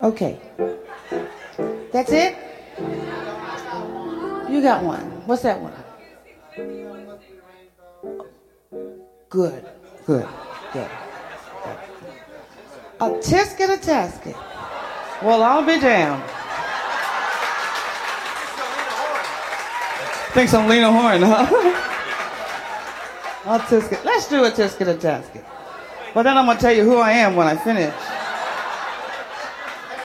Okay. That's it? You got one. What's that one? Good, good, good. A tisket, a tasket. Well, I'll be damned. Thinks I'm Lena Horne, huh? I'll tisket. Let's do a tisket, a tasket. But then I'm going to tell you who I am when I finish.